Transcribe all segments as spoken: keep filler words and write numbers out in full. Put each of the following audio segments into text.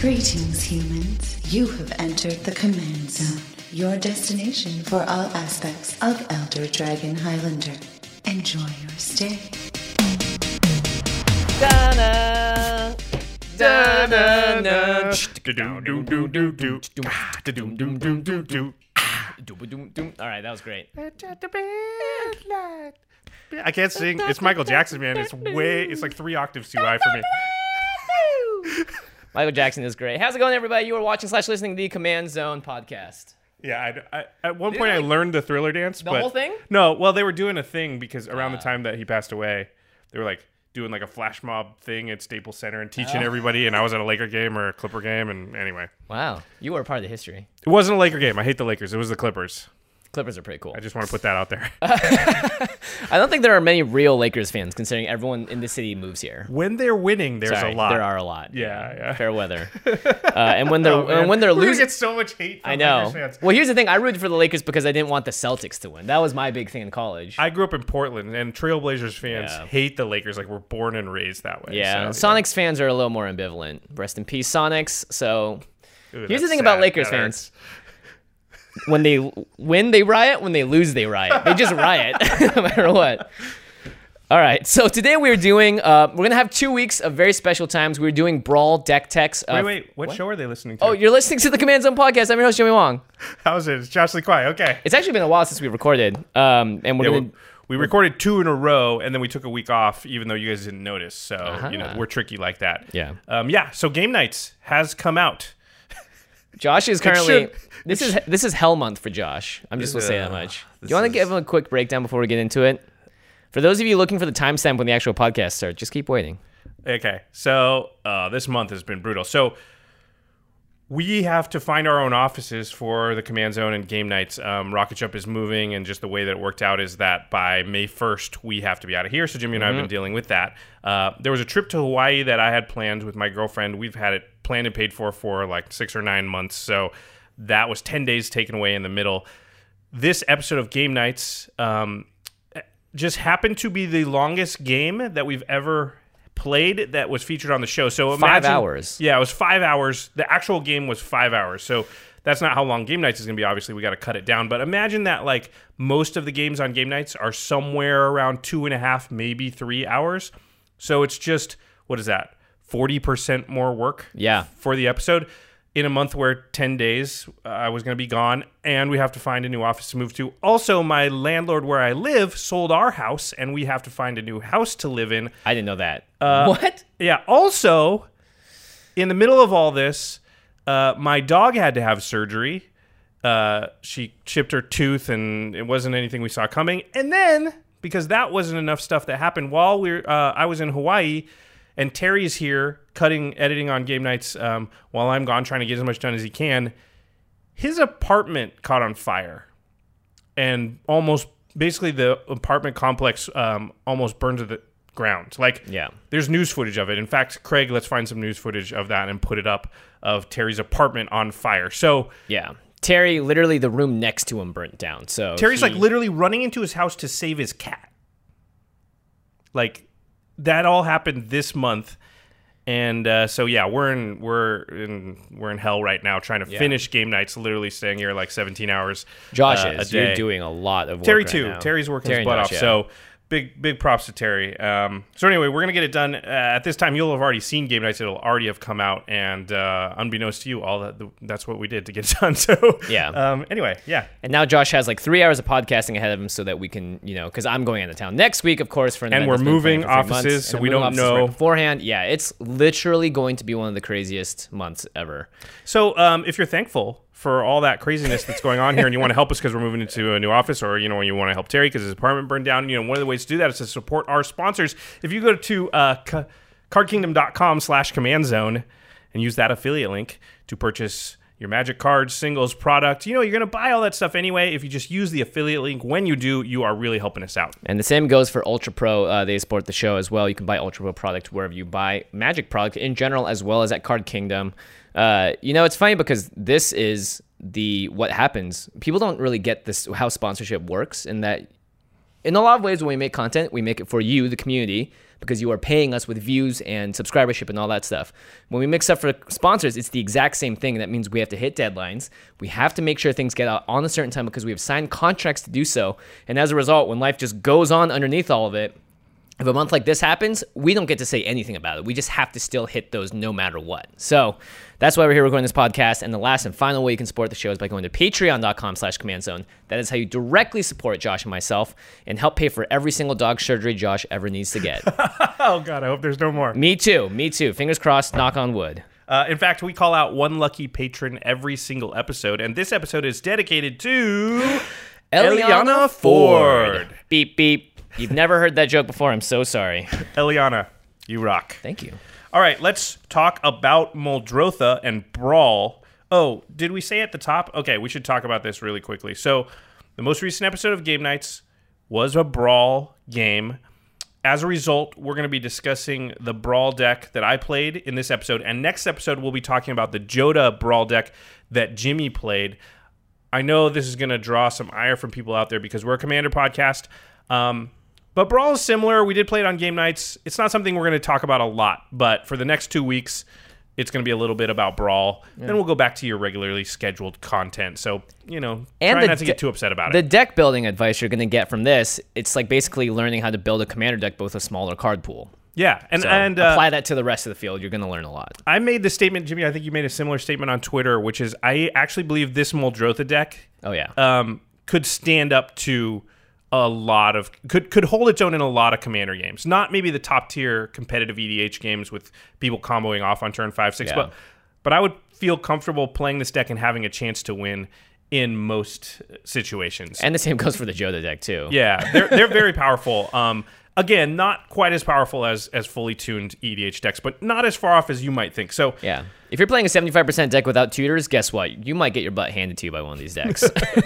Greetings, humans. You have entered the Command Zone, your destination for all aspects of Elder Dragon Highlander. Enjoy your stay. Da-na, da-na-na. All right, that was great. I can't sing. It's Michael Jackson, man. It's way. It's like three octaves too high for me. Michael Jackson is great. How's it going, everybody? You are watching slash listening to the Command Zone podcast. Yeah, I, I, at one Did point they, I like, learned the Thriller dance. the but whole thing? No, well, they were doing a thing because around Uh. the time that he passed away, they were like doing like a flash mob thing at Staples Center and teaching Oh. everybody. And I was at a Laker game or a Clipper game, and anyway, Wow, you were a part of the history. it wasn't a Laker game. I hate the Lakers. It was the Clippers. Clippers are pretty cool. I just want to put that out there. I don't think there are many real Lakers fans, considering everyone in the city moves here. When they're winning, there's Sorry, a lot. There are a lot. Yeah, yeah. Fair weather. Uh, and when they're Oh, man. and when they're We're gonna losing, get so much hate from I know. Lakers fans. Well, here's the thing: I rooted for the Lakers because I didn't want the Celtics to win. That was my big thing in college. I grew up in Portland, and Trailblazers fans Yeah. hate the Lakers. Like we're born and raised that way. yeah, so, Sonics fans are a little more ambivalent. Rest in peace, Sonics. So Ooh, here's the that's thing about sad. Lakers That fans. hurts. When they win, they riot. When they lose, they riot. They just riot, no matter what. All right. So today we're doing. Uh, we're gonna have two weeks of very special times. We're doing Brawl Deck Techs. Uh, Wait, wait. What, show are they listening to? Oh, you're listening to the Command Zone podcast. I'm your host, Joey Wong. How's it? It's Josh Lee Kwai. Okay. It's actually been a while since we recorded. Um, and we're Yeah, gonna. we, we recorded two in a row, and then we took a week off, even though you guys didn't notice. So Uh-huh. you know we're tricky like that. Yeah. Um. Yeah. So Game Nights has come out. Josh is currently. should- This is this is hell month for Josh. I'm just gonna say that Uh, much. Do this you want to is- give him a quick breakdown before we get into it? For those of you looking for the timestamp when the actual podcast starts, just keep waiting. Okay. So uh, this month has been brutal. So we have to find our own offices for the Command Zone and Game Nights. Um, Rocket Jump is moving, and just the way that it worked out is that by May first, we have to be out of here. So Jimmy and I have been dealing with that. Uh, there was a trip to Hawaii that I had planned with my girlfriend. We've had it planned and paid for for like six or nine months. So that was ten days taken away in the middle. This episode of Game Nights um, just happened to be the longest game that we've ever played that was featured on the show. So Five imagine, hours. Yeah, it was five hours. The actual game was five hours. So that's not how long Game Nights is going to be. Obviously, we got to cut it down. But imagine that like most of the games on Game Nights are somewhere around two and a half, maybe three hours. So it's just, what is that? forty percent more work Yeah. for the episode in a month where ten days uh, I was going to be gone, and we have to find a new office to move to. Also, my landlord where I live sold our house, and we have to find a new house to live in. I didn't know that. Uh, what? Yeah. Also, in the middle of all this, uh, my dog had to have surgery. Uh, she chipped her tooth, and it wasn't anything we saw coming. And then, because that wasn't enough stuff that happened while we are uh, I was in Hawaii, and Terry's here cutting, editing on Game Nights um, while I'm gone, trying to get as much done as he can. His apartment caught on fire, and almost basically the apartment complex um, almost burned to the ground. Like, Yeah. there's news footage of it. In fact, Craig, let's find some news footage of that and put it up of Terry's apartment on fire. So Yeah. Terry, literally the room next to him burnt down. So Terry's he- like literally running into his house to save his cat. Like, that all happened this month. And uh, so yeah, we're in we're in we're in hell right now, trying to Yeah. finish Game Nights. Literally staying here like seventeen hours. Josh uh, is. a day. You're doing a lot of work Terry right too. now. Terry's working Terry his butt and off. Josh, yeah. So big big props to Terry. Um, so anyway, we're gonna get it done. Uh, at this time, you'll have already seen Game Nights. It'll already have come out, and uh, unbeknownst to you, all that that's what we did to get it done. So Yeah. Um, anyway, yeah. And now Josh has like three hours of podcasting ahead of him so that we can, you know, because I'm going out of town next week, of course, for an And event we're that's been moving planned for three offices, months, so and we moving don't offices right know- beforehand. Yeah, it's literally going to be one of the craziest months ever. So um, if you're thankful for all that craziness that's going on here, and you want to help us because we're moving into a new office, or you know, you want to help Terry because his apartment burned down, you know, one of the ways to do that is to support our sponsors. If you go to uh, c- cardkingdom.com slash command zone and use that affiliate link to purchase your Magic cards, singles, product, you know, you're going to buy all that stuff anyway. If you just use the affiliate link when you do, you are really helping us out. And the same goes for Ultra Pro. Uh, they support the show as well. You can buy Ultra Pro product wherever you buy Magic product in general, as well as at Card Kingdom. Uh, you know, it's funny because this is the what happens. People don't really get this how sponsorship works, in that in a lot of ways when we make content, we make it for you, the community, because you are paying us with views and subscribership and all that stuff. When we mix up for sponsors, it's the exact same thing. That means we have to hit deadlines. We have to make sure things get out on a certain time because we have signed contracts to do so. And as a result, when life just goes on underneath all of it, if a month like this happens, we don't get to say anything about it. We just have to still hit those no matter what. So that's why we're here recording this podcast. And the last and final way you can support the show is by going to patreon.com slash command zone. That is how you directly support Josh and myself and help pay for every single dog surgery Josh ever needs to get. Oh, God, I hope there's no more. Me too. Me too. Fingers crossed, knock on wood. Uh, in fact, we call out one lucky patron every single episode. And this episode is dedicated to Eliana Ford. Beep, beep. You've never heard that joke before. I'm so sorry. Eliana, you rock. Thank you. All right, let's talk about Muldrotha and Brawl. Oh, did we say at the top? Okay, we should talk about this really quickly. So, the most recent episode of Game Nights was a Brawl game. As a result, we're going to be discussing the Brawl deck that I played in this episode. And next episode, we'll be talking about the Jodah Brawl deck that Jimmy played. I know this is going to draw some ire from people out there because we're a Commander podcast. Um... But Brawl is similar. We did play it on Game Nights. It's not something we're going to talk about a lot, but for the next two weeks, it's going to be a little bit about Brawl. Yeah. Then we'll go back to your regularly scheduled content. So, you know, and try not to de- get too upset about the it. The deck building advice you're going to get from this, it's like basically learning how to build a Commander deck with a smaller card pool. Yeah, and, so and uh, apply that to the rest of the field. You're going to learn a lot. I made the statement, Jimmy, I think you made a similar statement on Twitter, which is I actually believe this Muldrotha deck oh, yeah. um, could stand up to a lot of could could hold its own in a lot of Commander games. Not maybe the top tier competitive E D H games with people comboing off on turn five, six, yeah. but but I would feel comfortable playing this deck and having a chance to win in most situations. And the same goes for the Jodah deck too. Yeah, they're they're very powerful. Um, again, not quite as powerful as as fully tuned E D H decks, but not as far off as you might think. So yeah, if you're playing a seventy-five percent deck without tutors, guess what? You might get your butt handed to you by one of these decks.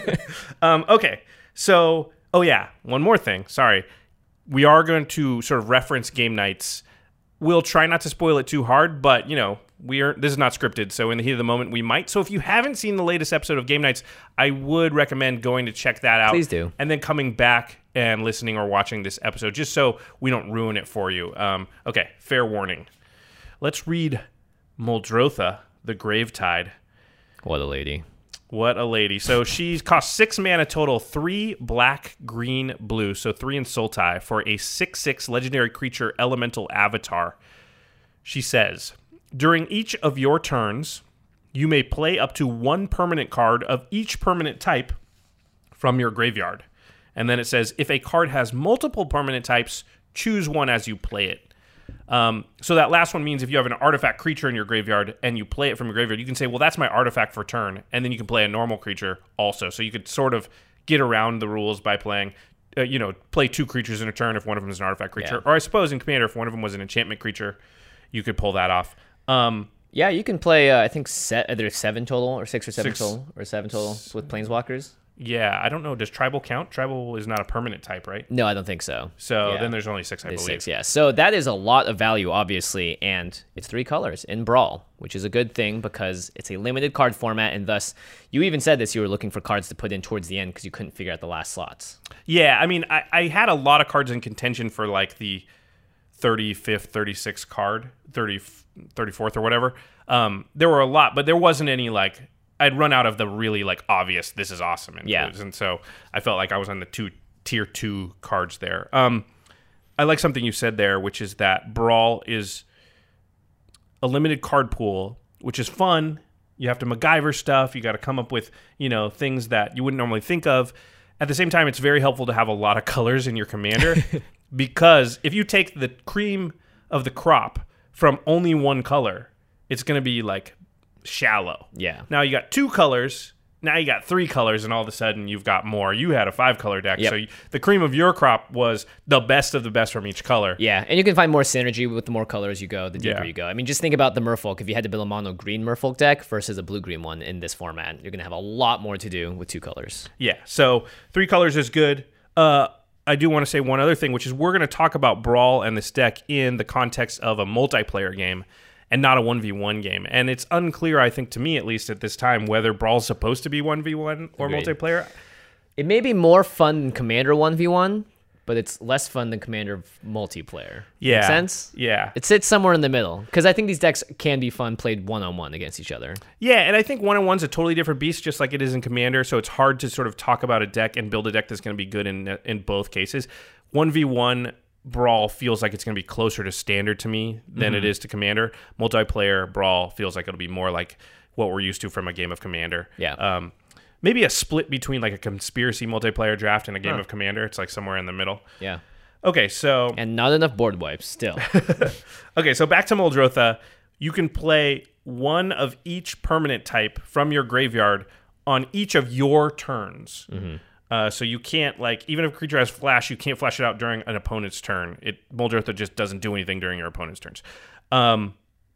um, okay, so. Oh, yeah. One more thing. Sorry. We are going to sort of reference Game Nights. We'll try not to spoil it too hard, but, you know, we are. This is not scripted, so in the heat of the moment, we might. So if you haven't seen the latest episode of Game Nights, I would recommend going to check that out. Please do. And then coming back and listening or watching this episode, just so we don't ruin it for you. Um, okay, fair warning. Let's read Muldrotha, the Gravetide. What a lady. What a lady. So she costs six mana total, three black, green, blue, so three in Sultai for a six six legendary creature elemental avatar. She says, during each of your turns, you may play up to one permanent card of each permanent type from your graveyard. And then it says, if a card has multiple permanent types, choose one as you play it. Um, so that last one means if you have an artifact creature in your graveyard and you play it from your graveyard, you can say, well, that's my artifact for turn. And then you can play a normal creature also. So you could sort of get around the rules by playing, uh, you know, play two creatures in a turn if one of them is an artifact creature. Yeah. Or I suppose in Commander, if one of them was an enchantment creature, you could pull that off. Um, yeah, you can play, uh, I think, set, there's seven total or six or seven six, total or seven total with Planeswalkers. Yeah, I don't know. Does tribal count? Tribal is not a permanent type, right? No, I don't think so. So yeah. then there's only six, I there's believe. Six, yeah. So that is a lot of value, obviously, and it's three colors in Brawl, which is a good thing because it's a limited card format, and thus, you even said this, you were looking for cards to put in towards the end because you couldn't figure out the last slots. Yeah, I mean, I, I had a lot of cards in contention for like the thirty-fifth, thirty-sixth card, thirty, thirty-fourth or whatever. Um, there were a lot, but there wasn't any like... I'd run out of the really like obvious, this is awesome. And, yeah. and so I felt like I was on the two tier two cards there. Um, I like something you said there, which is that Brawl is a limited card pool, which is fun. You have to MacGyver stuff. You got to come up with, you know, things that you wouldn't normally think of. At the same time, it's very helpful to have a lot of colors in your commander because if you take the cream of the crop from only one color, it's going to be like shallow. Yeah. Now you got two colors. Now you got three colors, and all of a sudden you've got more. You had a five-color deck, yep. so you, the cream of your crop was the best of the best from each color. Yeah, and you can find more synergy with the more colors you go, the deeper yeah. you go. I mean, just think about the Merfolk. If you had to build a mono-green Merfolk deck versus a blue-green one in this format, you're going to have a lot more to do with two colors. Yeah, so three colors is good. Uh, I do want to say one other thing, which is we're going to talk about Brawl and this deck in the context of a multiplayer game and not a one v one game. And it's unclear, I think, to me at least at this time, whether Brawl's supposed to be one v one or Agreed. multiplayer. It may be more fun than Commander one v one but it's less fun than Commander multiplayer. Yeah. Make sense? Yeah. It sits somewhere in the middle because I think these decks can be fun played one-on-one against each other. Yeah, and I think one-on-one's a totally different beast, just like it is in Commander, so it's hard to sort of talk about a deck and build a deck that's going to be good in in both cases. one v one Brawl feels like it's going to be closer to Standard to me than mm-hmm. it is to Commander. Multiplayer Brawl feels like it'll be more like what we're used to from a game of Commander. Yeah. Um, maybe a split between like a Conspiracy multiplayer draft and a game huh. of Commander. It's like somewhere in the middle. Yeah. Okay, so... And not enough board wipes, still. Okay, so back to Muldrotha. You can play one of each permanent type from your graveyard on each of your turns. Mm-hmm. Uh, so you can't, like, even if a creature has flash, you can't flash it out during an opponent's turn. It Muldrotha just doesn't do anything during your opponent's turns. Um,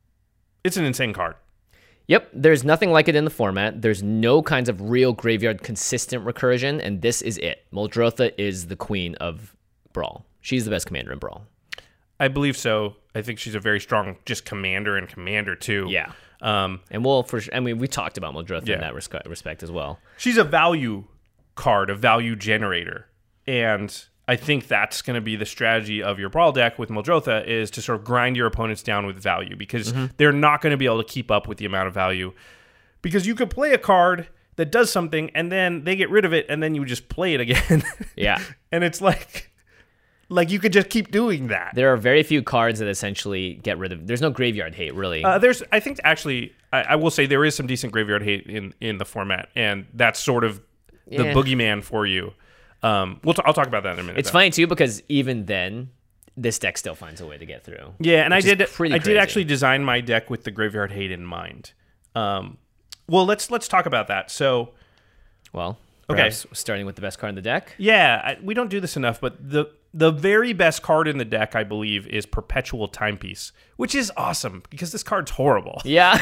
it's an insane card. Yep, there's nothing like it in the format. There's no kinds of real graveyard consistent recursion, and this is it. Muldrotha is the queen of Brawl. She's the best commander in Brawl. I believe so. I think she's a very strong just commander and commander, too. Yeah. Um, and we'll, for I mean, we talked about Muldrotha yeah. in that respe- respect as well. She's a value card, a value generator, and I think that's going to be the strategy of your Brawl deck with Muldrotha, is to sort of grind your opponents down with value, because mm-hmm. they're not going to be able to keep up with the amount of value, because you could play a card that does something and then they get rid of it and then you just play it again. Yeah. And it's like like you could just keep doing that. There are very few cards that essentially get rid of. There's no graveyard hate, really. Uh, there's, I think, actually, I, I will say there is some decent graveyard hate in, in the format, and that's sort of the yeah. boogeyman for you. Um, we'll t- I'll talk about that in a minute. It's though. funny too, because even then, this deck still finds a way to get through. Yeah, and I did. I crazy. did actually design my deck with the graveyard hate in mind. Um, well, let's let's talk about that. So, well, okay, starting with the best card in the deck. Yeah, I, we don't do this enough, but the the very best card in the deck, I believe, is Perpetual Timepiece, which is awesome because this card's horrible. Yeah.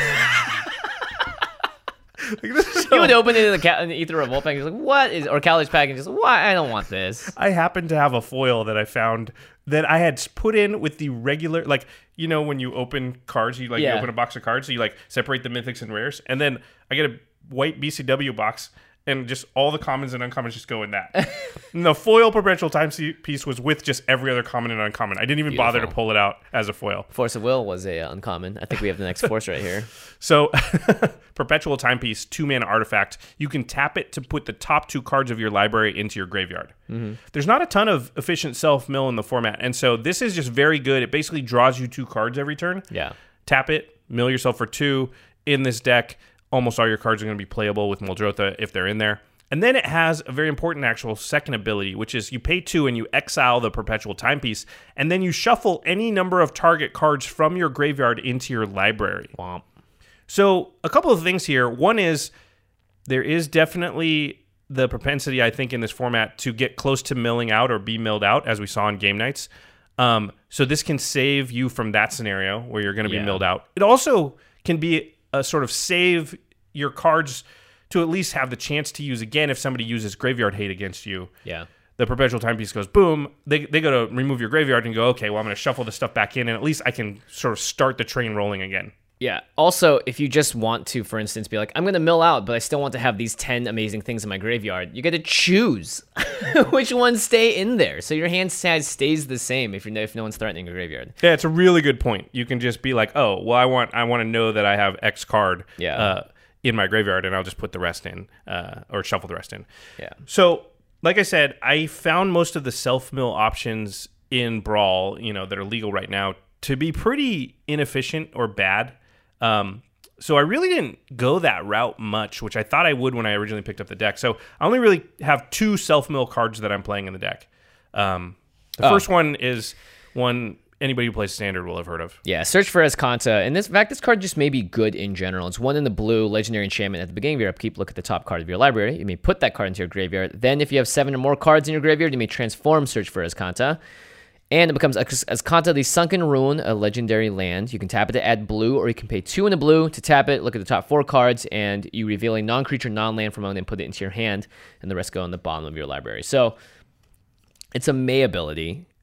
Like, this is so... You would open it in the, ca- in the Ether Revolt pack and just like, what is, or College pack and just, why? I don't want this. I happen to have a foil that I found that I had put in with the regular, like, you know, when you open cards, you like yeah. you open a box of cards, so you like separate the mythics and rares, and then I get a white B C W box, and just all the commons and uncommons just go in that. And the foil Perpetual Timepiece was with just every other common and uncommon. I didn't even Beautiful. bother to pull it out as a foil. Force of Will was a uh, uncommon. I think we have the next force right here. So, Perpetual Timepiece, two-mana artifact. You can tap it to put the top two cards of your library into your graveyard. Mm-hmm. There's not a ton of efficient self-mill in the format, and so this is just very good. It basically draws you two cards every turn. Yeah. Tap it, mill yourself for two. In this deck, almost all your cards are going to be playable with Muldrotha if they're in there. And then it has a very important actual second ability, which is you pay two and you exile the Perpetual Timepiece, and then you shuffle any number of target cards from your graveyard into your library. Womp. So a couple of things here. One is there is definitely the propensity, I think, in this format to get close to milling out or be milled out, as we saw in game nights. Um, so this can save you from that scenario where you're going to be yeah. milled out. It also can be a sort of save your cards to at least have the chance to use again if somebody uses graveyard hate against you. Yeah. The Perpetual Timepiece goes, boom. They they go to remove your graveyard and go, okay, well, I'm going to shuffle the stuff back in, and at least I can sort of start the train rolling again. Yeah. Also, if you just want to, for instance, be like, I'm going to mill out, but I still want to have these ten amazing things in my graveyard, you got to choose which ones stay in there. So your hand size stays the same if, you're, if no one's threatening your graveyard. Yeah, it's a really good point. You can just be like, oh, well, I want I want to know that I have X card yeah. uh, in my graveyard, and I'll just put the rest in, uh, or shuffle the rest in. Yeah. So, like I said, I found most of the self-mill options in Brawl, you know, that are legal right now, to be pretty inefficient or bad. Um, so I really didn't go that route much, which I thought I would when I originally picked up the deck. So I only really have two self-mill cards that I'm playing in the deck. Um, the oh. first one is one anybody who plays Standard will have heard of. Yeah, Search for Azcanta. And this, in fact, this card just may be good in general. It's one in the blue, Legendary Enchantment. At the beginning of your upkeep, look at the top card of your library. You may put that card into your graveyard. Then if you have seven or more cards in your graveyard, you may transform Search for Azcanta. And it becomes Azcanta, the Sunken Ruin, a legendary land. You can tap it to add blue, or you can pay two in the blue to tap it, look at the top four cards, and you reveal a non-creature, non-land from one and put it into your hand, and the rest go in the bottom of your library. So it's a May ability.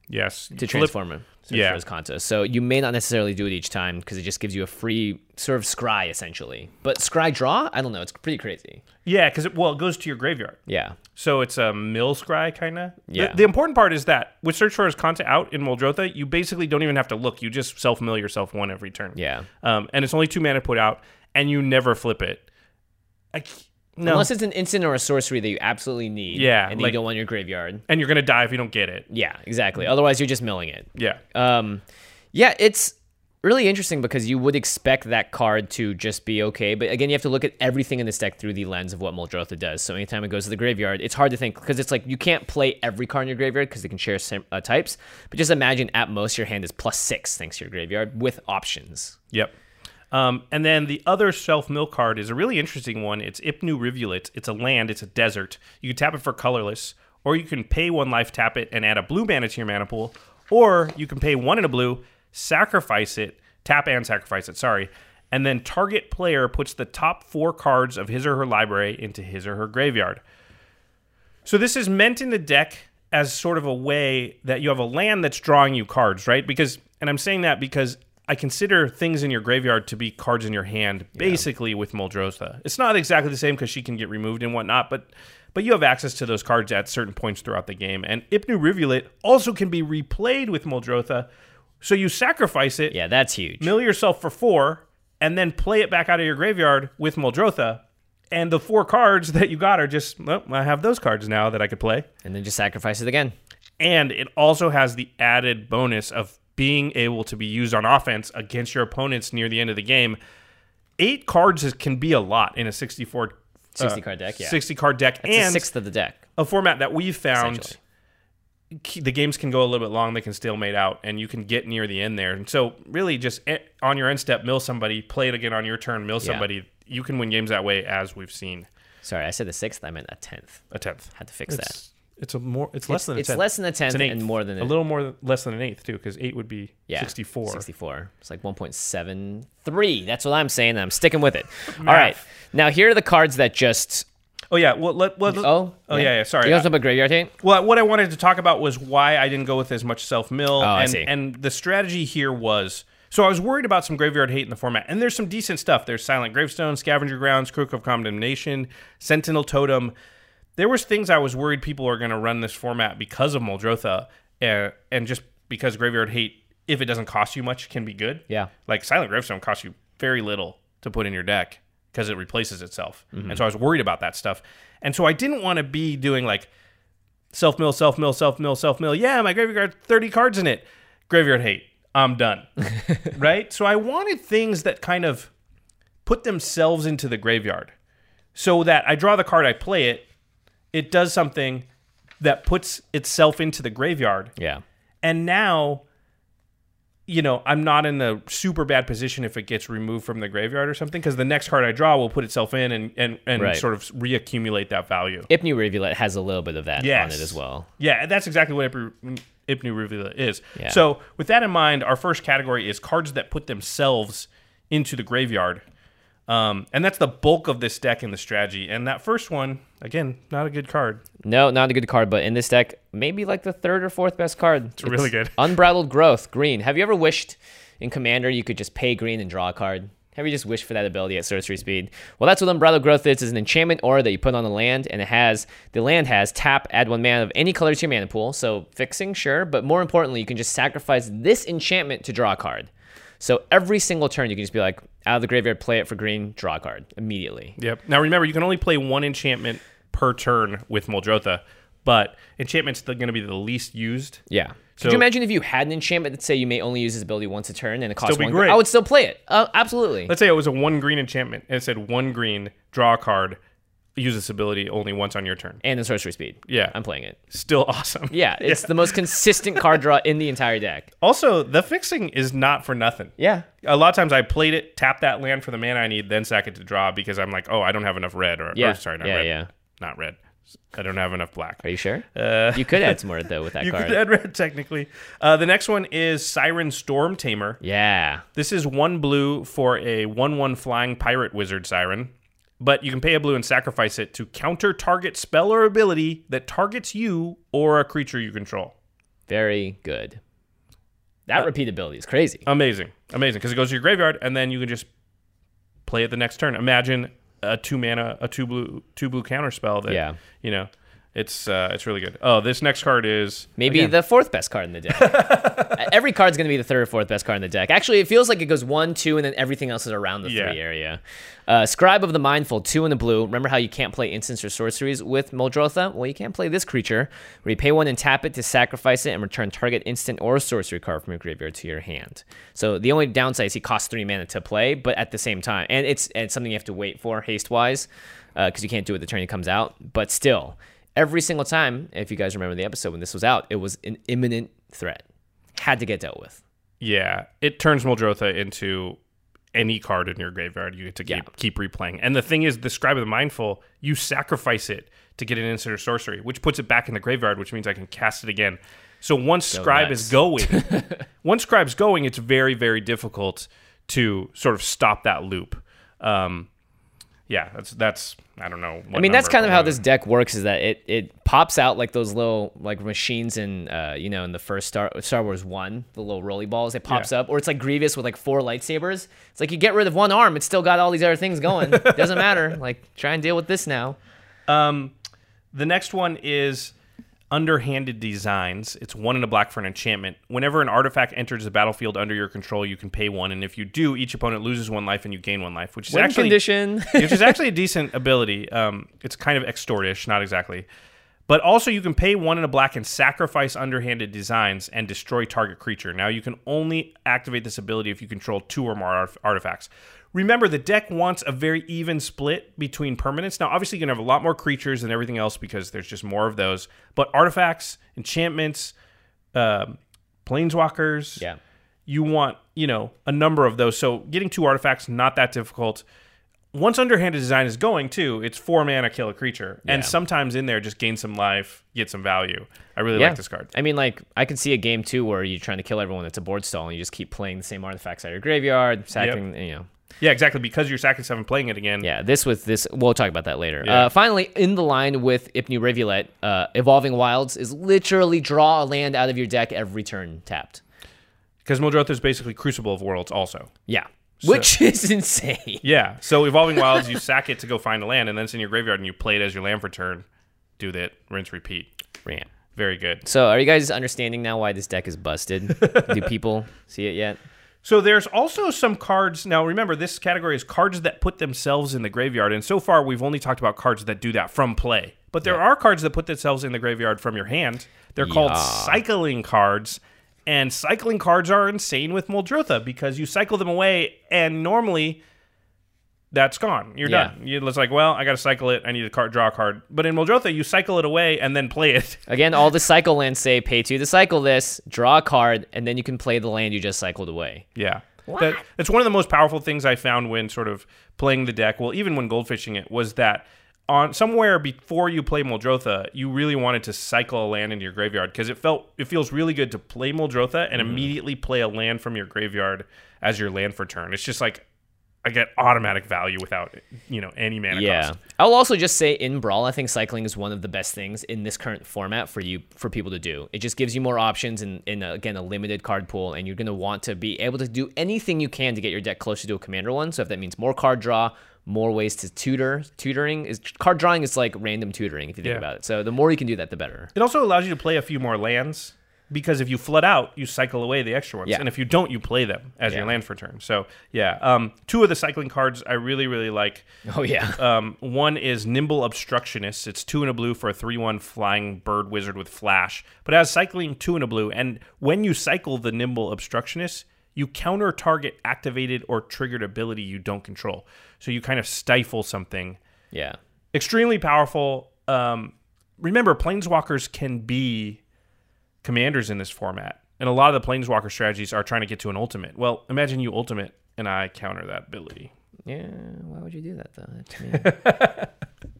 Yes. to Flip- transform him. Search Yeah. for his Kanta. So you may not necessarily do it each time because it just gives you a free sort of scry essentially. But scry draw, I don't know. It's pretty crazy. Yeah, because it, well, it goes to your graveyard. Yeah. So it's a mill scry kind of. Yeah. The, the important part is that with Search for His Kanta out in Muldrotha, you basically don't even have to look. You just self mill yourself one every turn. Yeah. Um, and it's only two mana put out, and you never flip it. I, no. Unless it's an instant or a sorcery that you absolutely need. Yeah, And like- you don't want your graveyard. And you're gonna die if you don't get it. Yeah, exactly. Otherwise, you're just milling it. Yeah. Um, yeah, it's really interesting because you would expect that card to just be okay. But again, you have to look at everything in this deck through the lens of what Muldrotha does. So anytime it goes to the graveyard, it's hard to think because it's like you can't play every card in your graveyard because they can share sim- uh, types. But just imagine at most your hand is plus six thanks to your graveyard with options. Yep. Um, and then the other self-mill card is a really interesting one. It's Ipnu Rivulet. It's a land. It's a desert. You can tap it for colorless, or you can pay one life, tap it, and add a blue mana to your mana pool, or you can pay one in a blue, sacrifice it, tap and sacrifice it, sorry, and then target player puts the top four cards of his or her library into his or her graveyard. So this is meant in the deck as sort of a way that you have a land that's drawing you cards, right? Because, and I'm saying that because I consider things in your graveyard to be cards in your hand, basically, with Muldrotha. It's not exactly the same because she can get removed and whatnot, but but you have access to those cards at certain points throughout the game. And Ipnu Rivulet also can be replayed with Muldrotha, so you sacrifice it, Yeah, that's huge. mill yourself for four, and then play it back out of your graveyard with Muldrotha. And the four cards that you got are just, well, I have those cards now that I could play. And then just sacrifice it again. And it also has the added bonus of being able to be used on offense against your opponents near the end of the game. Eight cards is, can be a lot in a sixty-four sixty card deck, yeah. sixty card deck, That's and a sixth of the deck. a format that we've found Essentially. key- the games can go a little bit long. They can stalemate out, and you can get near the end there. And so, really, just e- on your end step, mill somebody, play it again on your turn, mill Yeah. somebody. You can win games that way, as we've seen. Sorry, I said the sixth. I meant a tenth. A tenth. Had to fix that. It's, it's a more. It's less It's- than a it's tenth. less than a tenth It's an and eighth. more than a a- little more less than an eighth too, because eight would be Yeah, sixty-four. sixty-four. It's like one point seven three. That's what I'm saying. And I'm sticking with it. All right. Now, here are the cards that just... Oh yeah. Well, let, let, Oh, oh yeah. yeah. Sorry. You guys talk about graveyard hate? Well, what I wanted to talk about was why I didn't go with as much self-mill. Oh, I and, see. and the strategy here was... So I was worried about some graveyard hate in the format. And there's some decent stuff. There's Silent Gravestone, Scavenger Grounds, Crook of Condemnation, Sentinel Totem. There was things I was worried people are going to run this format because of Muldrotha. Uh, and just because graveyard hate, if it doesn't cost you much, can be good. Yeah. Like Silent Gravestone costs you very little to put in your deck because it replaces itself. Mm-hmm. And so I was worried about that stuff. And so I didn't want to be doing like self-mill, self-mill, self-mill, self-mill. Yeah, my graveyard thirty cards in it. Graveyard hate. I'm done. Right? So I wanted things that kind of put themselves into the graveyard so that I draw the card, I play it, it does something that puts itself into the graveyard. Yeah. And now, you know, I'm not in a super bad position if it gets removed from the graveyard or something, because the next card I draw will put itself in and, and, and Right. sort of reaccumulate that value. Ipnu Rivulet has a little bit of that Yes. on it as well. Yeah, that's exactly what Ipnu, Ipnu Rivulet is. Yeah. So with that in mind, our first category is cards that put themselves into the graveyard. Um, and that's the bulk of this deck in the strategy. And that first one, again, not a good card. No, not a good card, but in this deck, maybe like the third or fourth best card. It's really good. Unbridled Growth, green. Have you ever wished in Commander you could just pay green and draw a card? Have you just wished for that ability at sorcery speed? Well, that's what Unbridled Growth is. It's an enchantment aura that you put on the land, and it has the land has tap, add one mana of any color to your mana pool. So fixing, sure, but more importantly, you can just sacrifice this enchantment to draw a card. So every single turn, you can just be like, out of the graveyard, play it for green, draw a card immediately. Yep. Now remember, you can only play one enchantment per turn with Muldrotha, but enchantment's going to be the least used. Yeah. So- Could you imagine if you had an enchantment that say you may only use this ability once a turn and it costs Still be one? great. I would still play it. Uh, absolutely. Let's say it was a one green enchantment, and it said one green, draw a card, use this ability only once on your turn. And the sorcery speed. Yeah. I'm playing it. Still awesome. Yeah, it's the most consistent card draw in the entire deck. Also, the fixing is not for nothing. Yeah. A lot of times I played it, tap that land for the mana I need, then sack it to draw because I'm like, oh, I don't have enough red. Or, Yeah. or sorry, not Yeah, red. yeah. Not red. I don't have enough black. Are you sure? Uh, You could add some more though with that you card. could add red, technically. Uh, the next one is Siren Storm Tamer. Yeah. This is one blue for a one one flying pirate wizard siren. But you can pay a blue and sacrifice it to counter target spell or ability that targets you or a creature you control. Very good. That uh, repeatability is crazy. Amazing. Amazing. Because it goes to your graveyard, and then you can just play it the next turn. Imagine a two mana, a two blue, two blue counter spell that, yeah. you know, it's uh, it's really good. Oh, this next card is maybe again. the fourth best card in the deck. Every card's going to be the third or fourth best card in the deck. Actually, it feels like it goes one, two, and then everything else is around the yeah. three area. Uh, Scribe of the Mindful, two in the blue. Remember how you can't play instants or sorceries with Muldrotha? Well, you can't play this creature, where you pay one and tap it to sacrifice it and return target instant or sorcery card from your graveyard to your hand. So the only downside is he costs three mana to play, but at the same time, and it's, it's something you have to wait for haste-wise, because uh, you can't do it the turn it comes out, but still, every single time, if you guys remember the episode when this was out, it was an imminent threat. Had to get dealt with. Yeah, it turns Muldrotha into any card in your graveyard you get to keep, yeah. keep replaying. And the thing is, the Scribe of the Mindful, you sacrifice it to get an instant or sorcery, which puts it back in the graveyard, which means I can cast it again. So once Go Scribe nuts. is going, once Scribe's going, it's very, very difficult to sort of stop that loop. Um, yeah, that's that's I don't know. I mean, that's kind of how this deck works. Is that it it pops out like those little like machines in uh you know in the first Star Star Wars one, the little rolly balls. It pops yeah. up, or it's like Grievous with like four lightsabers. It's like you get rid of one arm, it's still got all these other things going. Doesn't matter. Like try and deal with this now. Um, the next one is Underhanded Designs. It's one in a black for an enchantment. Whenever an artifact enters the battlefield under your control, you can pay one, and if you do, each opponent loses one life and you gain one life, which is Win actually condition. which is actually a decent ability. Um, it's kind of extortish, not exactly, but also you can pay one in a black and sacrifice Underhanded Designs and destroy target creature. Now you can only activate this ability if you control two or more art- artifacts. Remember, the deck wants a very even split between permanents. Now, obviously, you're going to have a lot more creatures than everything else because there's just more of those. But artifacts, enchantments, um, planeswalkers, yeah. you want, you know, a number of those. So getting two artifacts, not that difficult. Once Underhanded Design is going, too, it's four mana, kill a creature. Yeah. And sometimes in there, just gain some life, get some value. I really yeah. like this card. I mean, like, I can see a game, too, where you're trying to kill everyone that's a board stall, and you just keep playing the same artifacts out of your graveyard, sacking, yep. you know. Yeah, exactly, because you're sacking seven playing it again. Yeah, this with this, we'll talk about that later. Yeah. Uh, finally, in the line with Ipnu Rivulet, uh, Evolving Wilds is literally draw a land out of your deck every turn tapped. Because Muldrotha is basically Crucible of Worlds also. Yeah, so, which is insane. Yeah, so Evolving Wilds, you sack it to go find a land, and then it's in your graveyard, and you play it as your land for turn. Do that, rinse, repeat. Yeah. Very good. So are you guys understanding now why this deck is busted? Do people see it yet? So there's also some cards. Now, remember, this category is cards that put themselves in the graveyard. And so far, we've only talked about cards that do that from play. But there yeah. are cards that put themselves in the graveyard from your hand. They're yeah. called cycling cards. And cycling cards are insane with Muldrotha because you cycle them away, and normally that's gone. You're yeah. done. You're, it's like, well, I got to cycle it. I need to card, draw a card. But in Muldrotha, you cycle it away and then play it. Again, all the cycle lands say pay two to cycle this, draw a card, and then you can play the land you just cycled away. Yeah. That, that's one of the most powerful things I found when sort of playing the deck, well, even when goldfishing it, was that on somewhere before you play Muldrotha, you really wanted to cycle a land into your graveyard because it felt it feels really good to play Muldrotha and mm. immediately play a land from your graveyard as your land for turn. It's just like I get automatic value without, you know, any mana yeah. cost. I'll also just say in Brawl, I think cycling is one of the best things in this current format for you for people to do. It just gives you more options in, in a, again, a limited card pool, and you're going to want to be able to do anything you can to get your deck closer to a commander one. So if that means more card draw, more ways to tutor, tutoring is card drawing is like random tutoring if you think yeah. about it. So the more you can do that, the better. It also allows you to play a few more lands. Because if you flood out, you cycle away the extra ones. Yeah. And if you don't, you play them as yeah. your land for turn. So, yeah. Um, two of the cycling cards I really, really like. Oh, yeah. Um, one is Nimble Obstructionist. It's two and a blue for a three one flying bird wizard with flash. But it has cycling two and a blue. And when you cycle the Nimble Obstructionist, you counter target activated or triggered ability you don't control. So you kind of stifle something. Yeah. Extremely powerful. Um, remember, Planeswalkers can be commanders in this format, and a lot of the planeswalker strategies are trying to get to an ultimate. Well, imagine you ultimate and I counter that ability. Yeah, why would you do that though?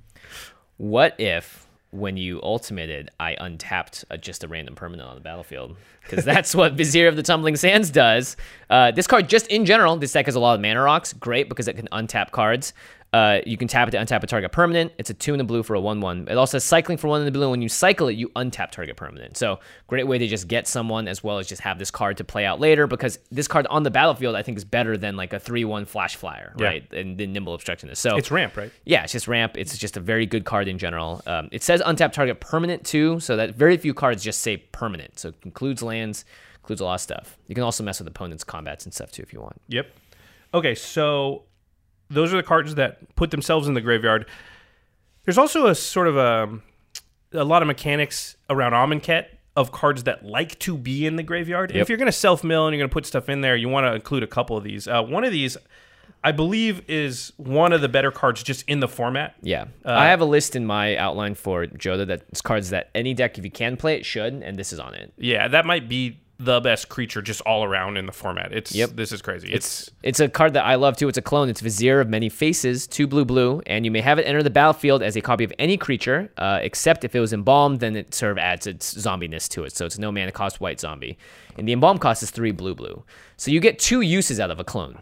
What if when you ultimated I untapped a, just a random permanent on the battlefield? Because that's what Vizier of the Tumbling Sands does. Uh, this card, just in general, this deck has a lot of mana rocks. Great because it can untap cards. Uh, you can tap it to untap a target permanent. It's a two and a blue for a one one. It also has cycling for one in the blue. When you cycle it, you untap target permanent. So great way to just get someone as well as just have this card to play out later, because this card on the battlefield I think is better than like a three one flash flyer, yeah. right? And the nimble obstructionist. So it's ramp, right? Yeah, it's just ramp. It's just a very good card in general. Um, it says untap target permanent too, so that very few cards just say permanent. So it includes lands, includes a lot of stuff. You can also mess with opponents' combats and stuff too if you want. Yep. Okay, so those are the cards that put themselves in the graveyard. There's also a sort of a, a lot of mechanics around Amonkhet of cards that like to be in the graveyard. Yep. And if you're going to self-mill and you're going to put stuff in there, you want to include a couple of these. Uh, one of these, I believe, is one of the better cards just in the format. Yeah. Uh, I have a list in my outline for Joda that's cards that any deck, if you can play it, should, and this is on it. Yeah, that might be the best creature just all around in the format. It's Yep. This is crazy. It's, It's it's a card that I love too. It's a clone. It's Vizier of Many Faces, two blue blue, and you may have it enter the battlefield as a copy of any creature, uh, except if it was embalmed, then it sort of adds its zombiness to it. So it's no mana cost white zombie. And the embalm cost is three blue blue. So you get two uses out of a clone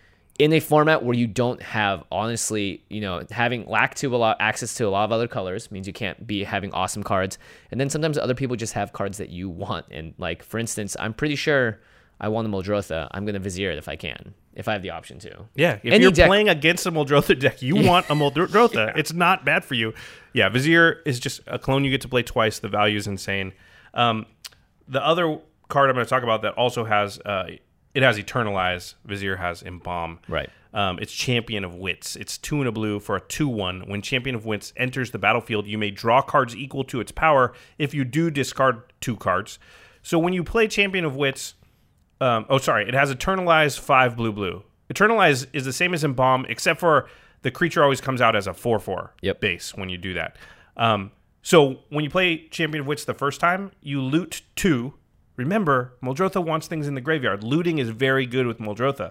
in a format where you don't have, honestly, you know, having lack to a lot access to a lot of other colors means you can't be having awesome cards. And then sometimes other people just have cards that you want. And like, for instance, I'm pretty sure I want a Muldrotha. I'm going to Vizier it if I can, if I have the option to. Yeah, if Any you're deck- playing against a Muldrotha deck, you want a Muldrotha. yeah. It's not bad for you. Yeah, Vizier is just a clone you get to play twice. The value is insane. Um, the other card I'm going to talk about that also has... Uh, It has Eternalize. Vizier has Embalm. Right. Um, it's Champion of Wits. It's two and a blue for a two one. When Champion of Wits enters the battlefield, you may draw cards equal to its power. If you do, discard two cards. So when you play Champion of Wits... Um, oh, sorry. It has Eternalize, five blue blue. Eternalize is the same as Embalm, except for the creature always comes out as a four four yep. base when you do that. Um, so when you play Champion of Wits the first time, you loot two... Remember, Muldrotha wants things in the graveyard. Looting is very good with Muldrotha.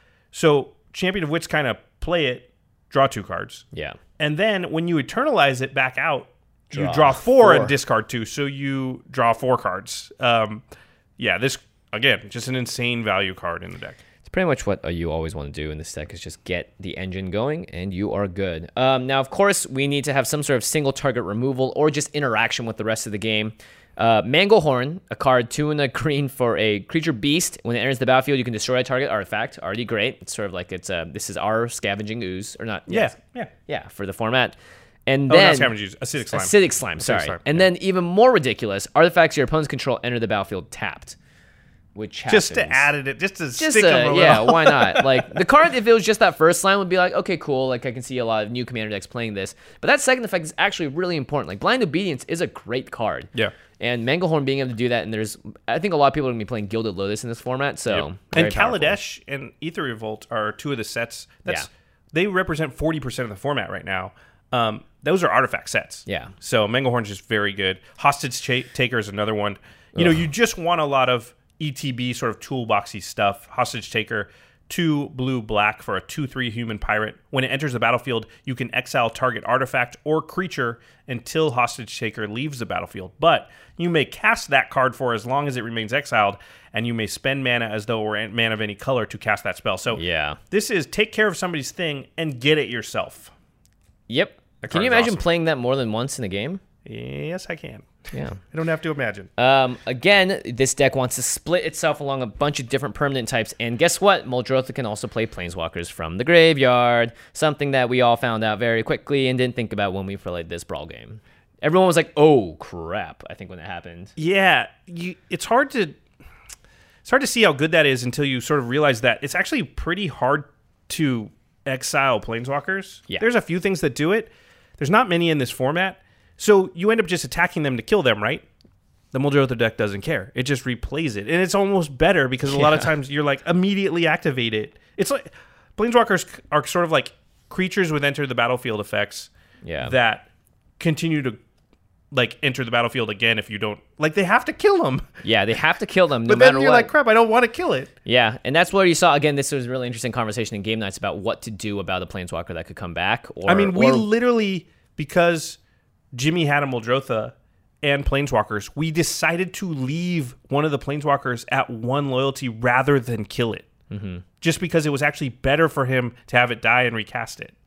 So Champion of Wits kind of play it, draw two cards. Yeah. And then when you Eternalize it back out, Draw you draw four, four and discard two. So you draw four cards. Um, yeah, this, again, just an insane value card in the deck. It's pretty much what uh, you always want to do in this deck is just get the engine going, and you are good. Um, now, of course, we need to have some sort of single target removal or just interaction with the rest of the game. Uh, Manglehorn, a card, two and a green for a creature beast. When it enters the battlefield, you can destroy a target artifact. Already great. It's sort of like it's uh, this is our scavenging ooze, or not? Yeah, yeah, yeah, for the format. And oh, then not scavenging ooze, acidic slime. Acidic slime. Sorry. Acidic slime, and yeah. then even more ridiculous, artifacts your opponent's control enter the battlefield tapped. Which happens. Just to add it, just to just stick uh, them a little. yeah, why not? Like the card, if it was just that first line, would be like, okay, cool. Like I can see a lot of new commander decks playing this, but that second effect is actually really important. Like Blind Obedience is a great card. Yeah. And Manglehorn being able to do that, and there's, I think a lot of people are gonna be playing Gilded Lotus in this format. So Yep. very And powerful. Kaladesh and Aether Revolt are two of the sets. That's Yeah. They represent forty percent of the format right now. Um, those are artifact sets. Yeah. So Manglehorn's just very good. Hostage cha- Taker is another one. You know, you just want a lot of E T B sort of toolboxy stuff. Hostage Taker, two blue black for a two three human pirate. When it enters the battlefield, you can exile target artifact or creature until Hostage Taker leaves the battlefield. But you may cast that card for as long as it remains exiled, and you may spend mana as though it were mana of any color to cast that spell. So Yeah. this is take care of somebody's thing and get it yourself. Yep. That Can you card's imagine awesome. playing that more than once in a game? Yes, I can. Yeah. I don't have to imagine. Um, again, this deck wants to split itself along a bunch of different permanent types, and guess what? Muldrotha can also play Planeswalkers from the graveyard, something that we all found out very quickly and didn't think about when we played this Brawl game. Everyone was like, oh, crap, I think when it happened. Yeah, you, it's hard to it's hard to see how good that is until you sort of realize that it's actually pretty hard to exile Planeswalkers. Yeah. There's a few things that do it. There's not many in this format. So you end up just attacking them to kill them, right? The Muldrotha deck doesn't care. It just replays it. And it's almost better because a lot of Yeah. times you're like, immediately activate it. It's like, Planeswalkers are sort of like creatures with enter the battlefield effects Yeah. that continue to like enter the battlefield again if you don't, like they have to kill them. Yeah, they have to kill them no But then matter you're what. like, crap, I don't want to kill it. Yeah, and that's where you saw, again, this was a really interesting conversation in Game Nights about what to do about a Planeswalker that could come back. Or, I mean, we or- literally, because Jimmy had a Muldrotha and Planeswalkers, we decided to leave one of the Planeswalkers at one loyalty rather than kill it. Mm-hmm. Just because it was actually better for him to have it die and recast it.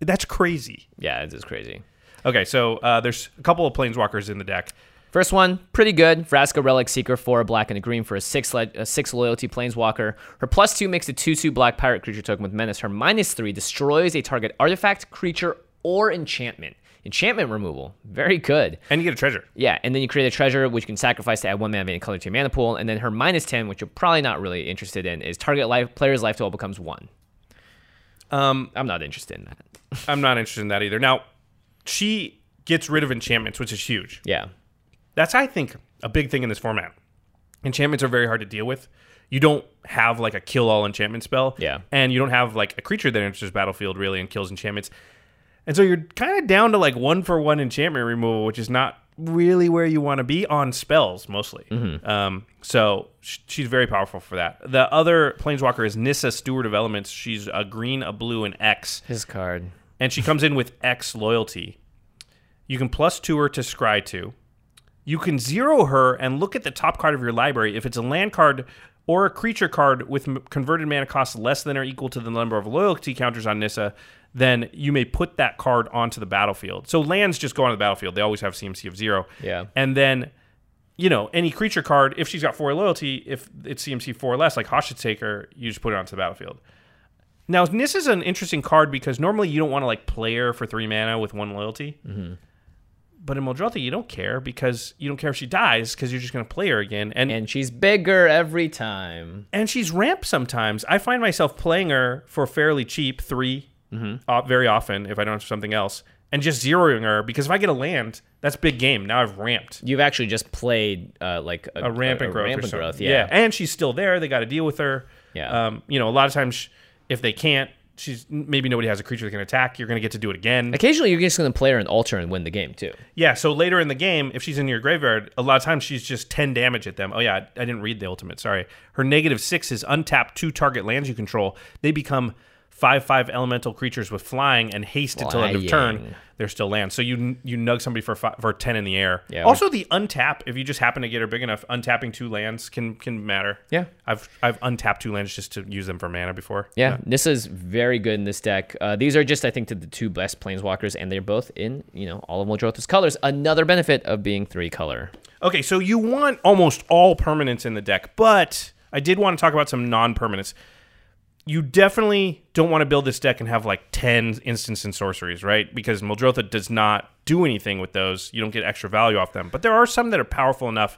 That's crazy. Yeah, it is crazy. Okay, so uh, there's a couple of Planeswalkers in the deck. First one, pretty good. Vraska Relic Seeker for a black and a green for a six le- a six loyalty Planeswalker. Her plus two makes a two two black pirate creature token with menace. Her minus three destroys a target artifact, creature, or enchantment. Enchantment removal. Very good. And you get a treasure. Yeah, and then you create a treasure, which you can sacrifice to add one mana of any color to your mana pool. And then her minus ten, which you're probably not really interested in, is target life player's life total becomes one. Um, I'm not interested in that. I'm not interested in that either. Now, she gets rid of enchantments, which is huge. Yeah. That's, I think, a big thing in this format. Enchantments are very hard to deal with. You don't have like a kill-all enchantment spell. Yeah. And you don't have like a creature that enters battlefield really and kills enchantments. And so you're kind of down to like one for one enchantment removal, which is not really where you want to be on spells mostly. Mm-hmm. Um, so sh- she's very powerful for that. The other Planeswalker is Nissa, Steward of Elements. She's a green, a blue, and X. His card. And she comes in with X loyalty. You can plus two her to scry two. You can zero her and look at the top card of your library. If it's a land card or a creature card with m- converted mana cost less than or equal to the number of loyalty counters on Nissa, then you may put that card onto the battlefield. So lands just go onto the battlefield. They always have C M C of zero. Yeah. And then, you know, any creature card, if she's got four loyalty, if it's C M C four or less, like Hostage Taker, you just put it onto the battlefield. Now, Nissa's an interesting card because normally you don't want to like play her for three mana with one loyalty. Mm-hmm. But in Muldrotha, you don't care because you don't care if she dies because you're just going to play her again. And And she's bigger every time. and she's ramp sometimes. I find myself playing her for fairly cheap, three, mm-hmm. uh, very often if I don't have something else, and just zeroing her because if I get a land, that's big game. Now I've ramped. You've actually just played uh, like a, A ramp and growth. ramp or and something. growth, yeah. yeah. And she's still there. They got to deal with her. Yeah. Um, you know, a lot of times if they can't, she's maybe nobody has a creature that can attack. You're going to get to do it again. Occasionally, you're just going to play her an altar and win the game, too. Yeah, so later in the game, if she's in your graveyard, a lot of times she's just ten damage at them. Oh, yeah, I, I didn't read the ultimate. Sorry. Her negative six is untap two target lands you control. They become five five elemental creatures with flying and haste until end of turn. They're still lands. So you you nug somebody for five, for ten in the air. Yeah, also, the untap, if you just happen to get her big enough, untapping two lands can can matter. Yeah. I've I've untapped two lands just to use them for mana before. Yeah, Nissa's very good in this deck. Uh, these are just, I think, the, the two best Planeswalkers, and they're both in, you know, all of Muldrotha's colors. Another benefit of being three color. Okay, so you want almost all permanents in the deck, but I did want to talk about some non-permanents. You definitely don't want to build this deck and have like ten instants and sorceries, right? Because Muldrotha does not do anything with those. You don't get extra value off them. But there are some that are powerful enough.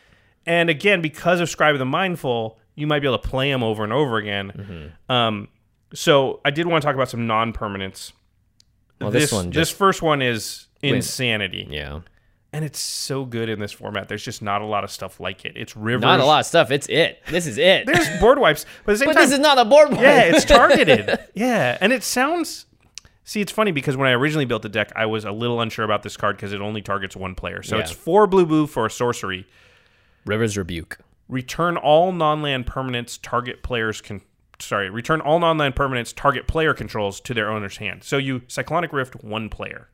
And again, because of Scribe of the Mindful, you might be able to play them over and over again. Mm-hmm. Um, so I did want to talk about some non-permanents. Well, this, this one just... This first one is Insanity. Yeah. And it's so good in this format. There's just not a lot of stuff like it. It's Rivers. Not a lot of stuff. It's it. This is it. There's board wipes. But at the same but time, this is not a board wipe. Yeah, it's targeted. Yeah, and it sounds... See, it's funny because when I originally built the deck, I was a little unsure about this card because it only targets one player. So Yeah. it's four blue-blue for a sorcery. River's Rebuke. Return all non-land permanents target players can... Sorry, return all non-land permanents target player controls to their owner's hand. So you Cyclonic Rift one player.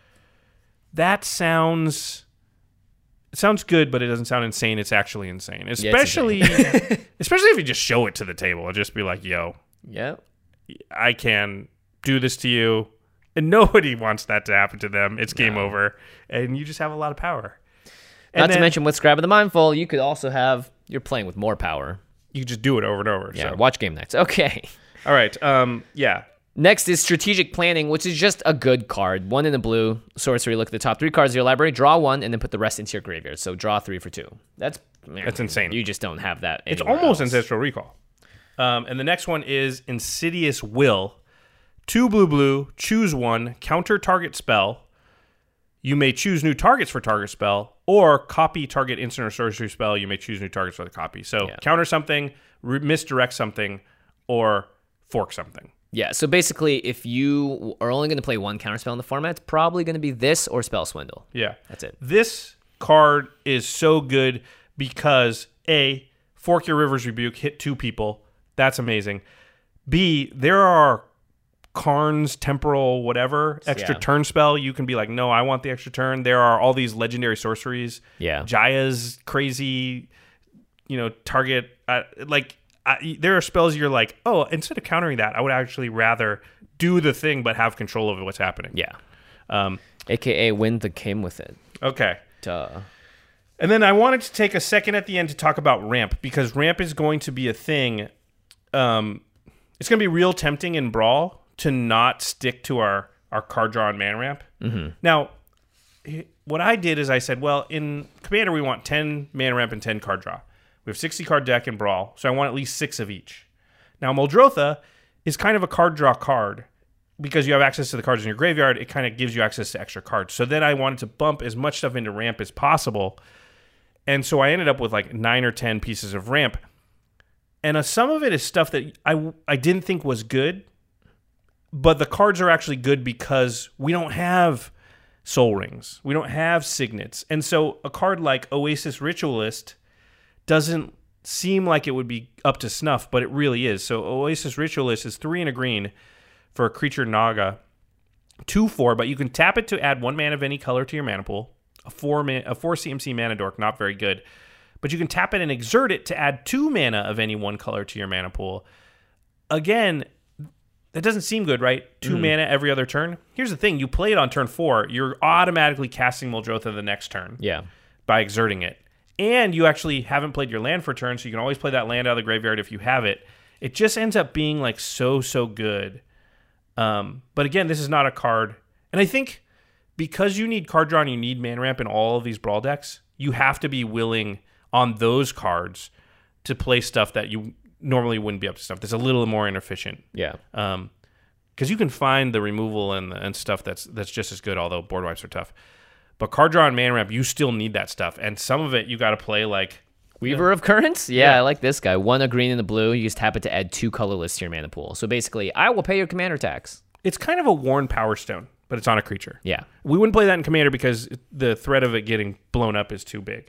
That sounds... It sounds good, but it doesn't sound insane. It's actually insane. Especially Yeah, it's insane. especially if you just show it to the table and just be like, yo, Yeah. I can do this to you. And nobody wants that to happen to them. It's game No. over. And you just have a lot of power. And Not to then mention with Scribe of the Mindful, you could also have, you're playing with more power. you just do it over and over. Yeah, So. watch game nights. Okay. All right. Um, yeah. Next is Strategic Planning, which is just a good card. One in the blue, sorcery. Look at the top three cards of your library, draw one, and then put the rest into your graveyard. So draw three for two. That's man, That's insane. You just don't have that It's anywhere almost else. Ancestral Recall. Um, and the next one is Insidious Will. Two blue blue, choose one, counter target spell. You may choose new targets for target spell, or copy target instant or sorcery spell. You may choose new targets for the copy. So Yeah. counter something, re- misdirect something, or fork something. Yeah, so basically, if you are only going to play one counterspell in the format, it's probably going to be this or Spell Swindle. Yeah. That's it. This card is so good because A, fork your River's Rebuke, hit two people. That's amazing. B, there are Karn's Temporal whatever, extra Yeah. turn spell. You can be like, no, I want the extra turn. There are all these legendary sorceries. Yeah. Jaya's crazy, you know, target. Uh, like, I, there are spells you're like, oh, instead of countering that, I would actually rather do the thing but have control over what's happening. Yeah. Um, A K A win the game with it. okay. Duh. And then I wanted to take a second at the end to talk about ramp, because ramp is going to be a thing. Um, it's going to be real tempting in Brawl to not stick to our, our card draw and mana ramp. Mm-hmm. Now, what I did is I said, well, in Commander, we want ten mana ramp and ten card draw. We have sixty card deck in Brawl, so I want at least six of each. Now, Muldrotha is kind of a card draw card. Because you have access to the cards in your graveyard, it kind of gives you access to extra cards. So then I wanted to bump as much stuff into ramp as possible. And so I ended up with like nine or ten pieces of ramp. And uh, some of it is stuff that I, I didn't think was good. But the cards are actually good because we don't have Soul Rings. We don't have Signets. And so a card like Oasis Ritualist doesn't seem like it would be up to snuff, but it really is. So Oasis Ritualist is three and a green for a creature Naga, two four, but you can tap it to add one mana of any color to your mana pool. A four man, a four C M C mana dork, not very good, but you can tap it and exert it to add two mana of any one color to your mana pool. Again, that doesn't seem good, right? Two mm. mana every other turn. Here's the thing: you play it on turn four, you're automatically casting Muldrotha the next turn. Yeah, by exerting it, and you actually haven't played your land for a turn, so you can always play that land out of the graveyard if you have it. It just ends up being like so so good. Um, but again, this is not a card. And I think because you need card draw and you need mana ramp in all of these Brawl decks, you have to be willing on those cards to play stuff that you normally wouldn't be up to stuff that's a little more inefficient. Yeah. Um, because you can find the removal and and stuff that's that's just as good, although board wipes are tough. But card draw and mana ramp, you still need that stuff. And some of it you got to play like Weaver of Currents? Yeah, yeah, I like this guy. One a green and a blue. You just tap it to add two colorless to your mana pool. So basically, I will pay your commander tax. It's kind of a worn Power Stone, but it's on a creature. Yeah. We wouldn't play that in Commander because the threat of it getting blown up is too big.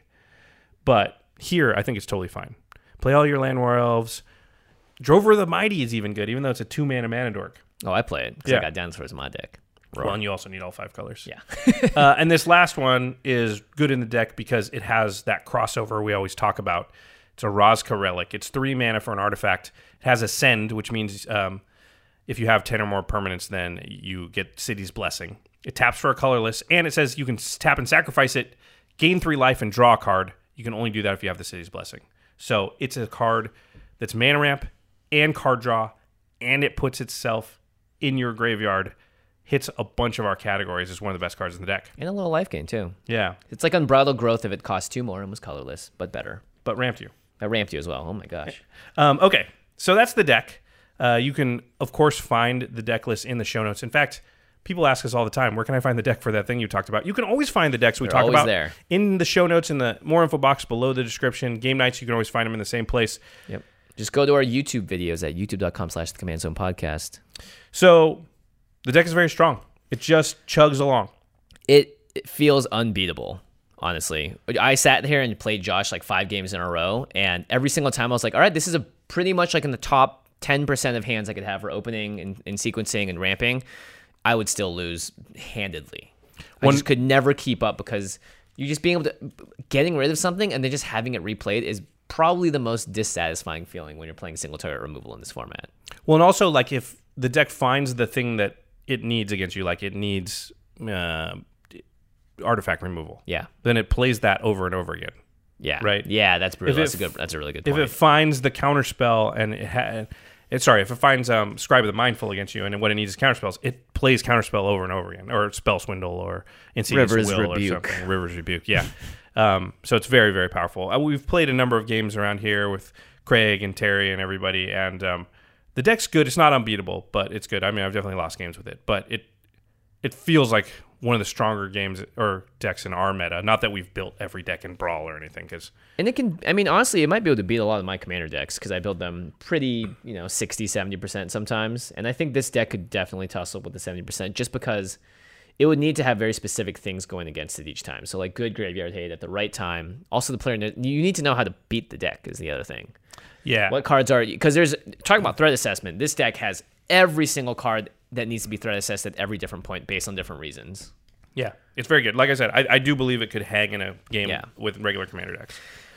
But here, I think it's totally fine. Play all your Land War Elves. Drover the Mighty is even good, even though it's a two-mana mana dork. Oh, I play it because yeah. I got Dinosaurs in my deck. Well, and you also need all five colors. Yeah. uh, and this last one is good in the deck because it has that crossover we always talk about. It's a Rozka Relic. It's three mana for an artifact. It has Ascend, which means um, if you have ten or more permanents, then you get City's Blessing. It taps for a colorless, and it says you can tap and sacrifice it, gain three life, and draw a card. You can only do that if you have the City's Blessing. So it's a card that's mana ramp and card draw, and it puts itself in your graveyard. Hits a bunch of our categories. Is one of the best cards in the deck. And a little life gain, too. Yeah. It's like Unbridled Growth if it cost two more and was colorless, but better. But ramped you. I ramped you as well. Oh, my gosh. Um, okay, so that's the deck. Uh, you can, of course, find the deck list in the show notes. In fact, people ask us all the time, where can I find the deck for that thing you talked about? You can always find the decks we They're talk always about there. In the show notes, in the more info box below the description. Game nights, you can always find them in the same place. Yep. Just go to our YouTube videos at youtube.com slash the Command Zone Podcast. So the deck is very strong. It just chugs along. It, it feels unbeatable. Honestly, I sat here and played Josh like five games in a row, and every single time I was like, all right, this is a pretty much like in the top ten percent of hands I could have for opening and, and sequencing and ramping. I would still lose handedly. I One, just could never keep up because you just being able to, getting rid of something and then just having it replayed is probably the most dissatisfying feeling when you're playing single target removal in this format. Well, and also like if the deck finds the thing that it needs against you, like it needs uh, artifact removal. Yeah. Then it plays that over and over again. Yeah. Right. Yeah, that's brutal. If it, That's a good. That's a really good point. If it finds the counterspell and it ha- it sorry, if it finds um, Scribe of the Mindful against you and what it needs is counterspells, it plays counterspell over and over again, or Spell Swindle, or Insidious River's Will, Rebuke. or something. River's Rebuke. Yeah. um, so it's very very powerful. Uh, we've played a number of games around here with Craig and Terry and everybody, and um, the deck's good. It's not unbeatable, but it's good. I mean, I've definitely lost games with it, but it it feels like one of the stronger games or decks in our meta. Not that we've built every deck in Brawl or anything, because and it can, I mean, honestly, it might be able to beat a lot of my commander decks because I build them pretty, you know, sixty, seventy percent sometimes. And I think this deck could definitely tussle with the seventy percent just because it would need to have very specific things going against it each time. So, like, good graveyard hate at the right time. Also, the player, you need to know how to beat the deck is the other thing. yeah. What cards are, because there's, talking about threat assessment, this deck has every single card that needs to be threat assessed at every different point based on different reasons. Yeah, it's very good. Like I said, I, I do believe it could hang in a game Yeah. with regular commander decks.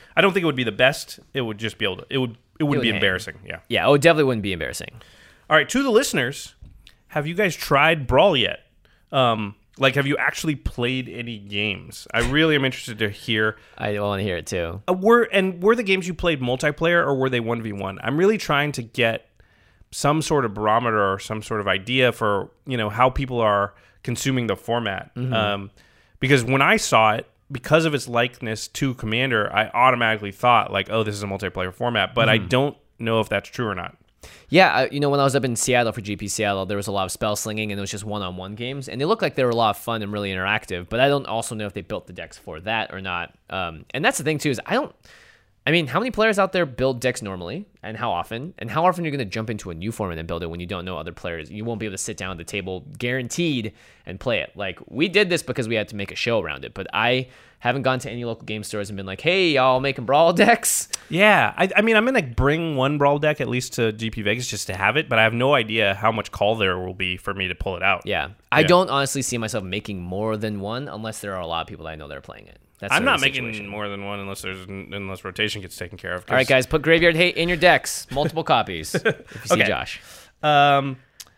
I don't think it would be the best. It would just be able to. It would. It would would be hang. embarrassing. Yeah. Yeah, oh, it definitely wouldn't be embarrassing. All right. To the listeners, have you guys tried Brawl yet? Um, like, have you actually played any games? I really am interested to hear. I want to hear it too. Uh, were and were the games you played multiplayer or were they one v one? I'm really trying to get some sort of barometer or some sort of idea for, you know, how people are consuming the format. Mm-hmm. Um, because when I saw it, because of its likeness to Commander, I automatically thought like, oh, this is a multiplayer format, but mm-hmm. I don't know if that's true or not. Yeah, uh, you know, when I was up in Seattle for G P Seattle, there was a lot of spell slinging, and it was just one-on-one games, and they looked like they were a lot of fun and really interactive, but I don't also know if they built the decks for that or not. Um, and that's the thing, too, is I don't... I mean, how many players out there build decks normally, and how often? And how often are you going to jump into a new format and build it when you don't know other players? You won't be able to sit down at the table, guaranteed, and play it. Like, we did this because we had to make a show around it, but I haven't gone to any local game stores and been like, hey, y'all making Brawl decks? Yeah, I, I mean, I'm going to bring one Brawl deck at least to G P Vegas just to have it, but I have no idea how much call there will be for me to pull it out. Yeah, I yeah. don't honestly see myself making more than one unless there are a lot of people that I know that are playing it. That's I'm not making more than one unless there's unless rotation gets taken care of. All right, guys, put Graveyard Hate in your decks, multiple copies. If you see okay. Josh. Um,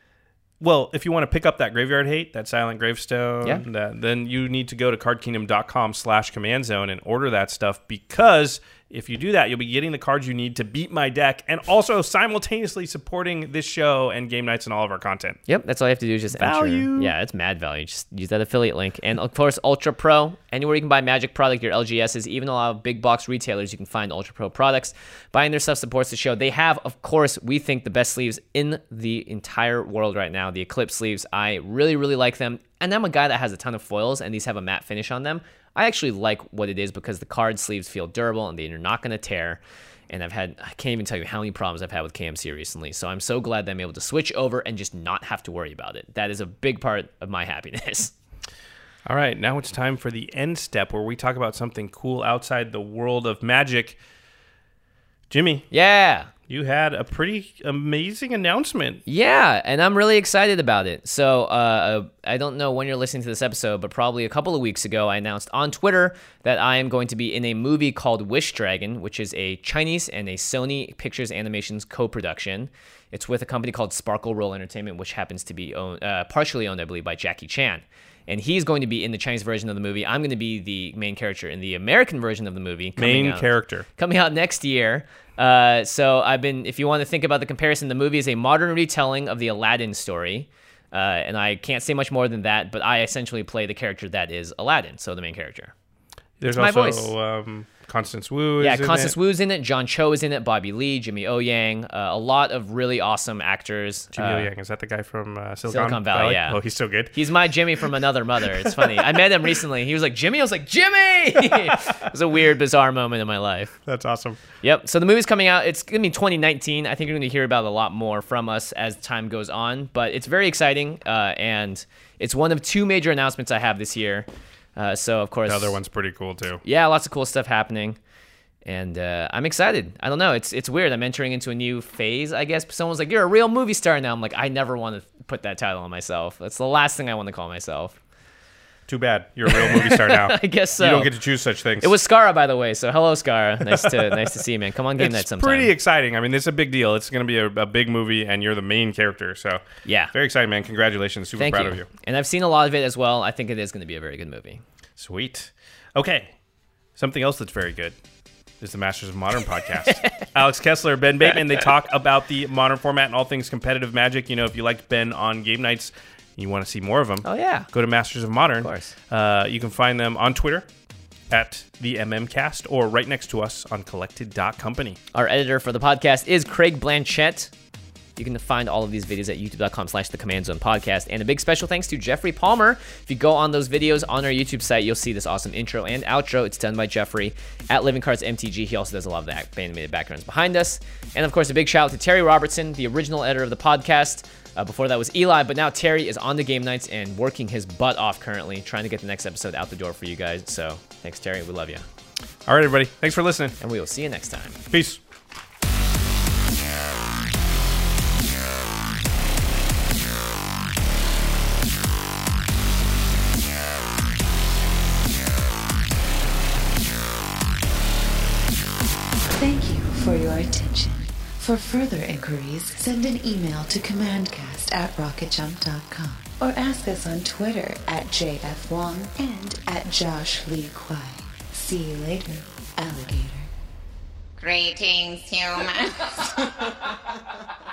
well, if you want to pick up that Graveyard Hate, that Silent Gravestone, yeah. that, then you need to go to card kingdom dot com slash command zone and order that stuff, because if you do that, you'll be getting the cards you need to beat my deck and also simultaneously supporting this show and game nights and all of our content. Yep, that's all you have to do is just value. enter. Yeah, it's mad value. Just use that affiliate link. And of course, Ultra Pro, anywhere you can buy Magic product, your L G Ss, even a lot of big box retailers, you can find Ultra Pro products. Buying their stuff supports the show. They have, of course, we think the best sleeves in the entire world right now, the Eclipse sleeves. I really, really like them. And I'm a guy that has a ton of foils, and these have a matte finish on them. I actually like what it is because the card sleeves feel durable and they're not going to tear. And I've had, I can't even tell you how many problems I've had with K M C recently. So I'm so glad that I'm able to switch over and just not have to worry about it. That is a big part of my happiness. All right, now it's time for the end step where we talk about something cool outside the world of Magic. Jimmy. Yeah. You had a pretty amazing announcement. Yeah, and I'm really excited about it. So uh, I don't know when you're listening to this episode, but probably a couple of weeks ago, I announced on Twitter that I am going to be in a movie called Wish Dragon, which is a Chinese and a Sony Pictures Animations co-production. It's with a company called Sparkle Roll Entertainment, which happens to be owned, uh, partially owned, I believe, by Jackie Chan. And he's going to be in the Chinese version of the movie. I'm going to be the main character in the American version of the movie. Main out, character. Coming out next year. Uh, so I've been, if you want to think about the comparison, the movie is a modern retelling of the Aladdin story. Uh, and I can't say much more than that, but I essentially play the character that is Aladdin, so the main character. There's it's also um, Constance Wu is yeah, in Constance it. Wu's in it. John Cho is in it. Bobby Lee, Jimmy O Yang. Uh, a lot of really awesome actors. Jimmy uh, O Yang, is that the guy from uh, Silicon, Silicon Valley, Valley? yeah. Oh, he's so good. He's my Jimmy from Another Mother. It's funny. I met him recently. He was like, Jimmy? I was like, Jimmy! It was a weird, bizarre moment in my life. That's awesome. Yep. So the movie's coming out. It's going to be twenty nineteen. I think you're going to hear about it a lot more from us as time goes on. But it's very exciting, uh, and it's one of two major announcements I have this year. Uh, so, of course... The other one's pretty cool, too. Yeah, lots of cool stuff happening. And uh, I'm excited. I don't know. It's it's weird. I'm entering into a new phase, I guess. Someone's like, you're a real movie star now. I'm like, I never want to put that title on myself. That's the last thing I want to call myself. Too bad. You're a real movie star now. I guess so. You don't get to choose such things. It was Skara, by the way. So hello, Skara. Nice to nice to see you, man. Come on, game night sometime. It's pretty exciting. I mean, this is a big deal. It's going to be a, a big movie, and you're the main character. So yeah, very exciting, man. Congratulations. Super Thank proud you. of you. And I've seen a lot of it as well. I think it is going to be a very good movie. Sweet. Okay. Something else that's very good is the Masters of Modern podcast. Alex Kessler, Ben Bateman, they talk about the modern format and all things competitive Magic. You know, if you liked Ben on game nights, you want to see more of them. Oh, yeah. Go to Masters of Modern. Of course. Uh, you can find them on Twitter at the MMcast or right next to us on collected dot company. Our editor for the podcast is Craig Blanchett. You can find all of these videos at youtube.com slash the Command Zone podcast. And a big special thanks to Jeffrey Palmer. If you go on those videos on our YouTube site, you'll see this awesome intro and outro. It's done by Jeffrey at Living Cards M T G. He also does a lot of the animated backgrounds behind us. And of course, a big shout out to Terry Robertson, the original editor of the podcast. Uh, before that was Eli, but now Terry is on the game nights and working his butt off currently, trying to get the next episode out the door for you guys. So thanks, Terry. We love you. All right, everybody. Thanks for listening. And we will see you next time. Peace. Thank you for your attention. For further inquiries, send an email to commandcast at rocketjump dot com or ask us on Twitter at J F Wong and at Josh Lee Kwai. See you later, alligator. Greetings, humans.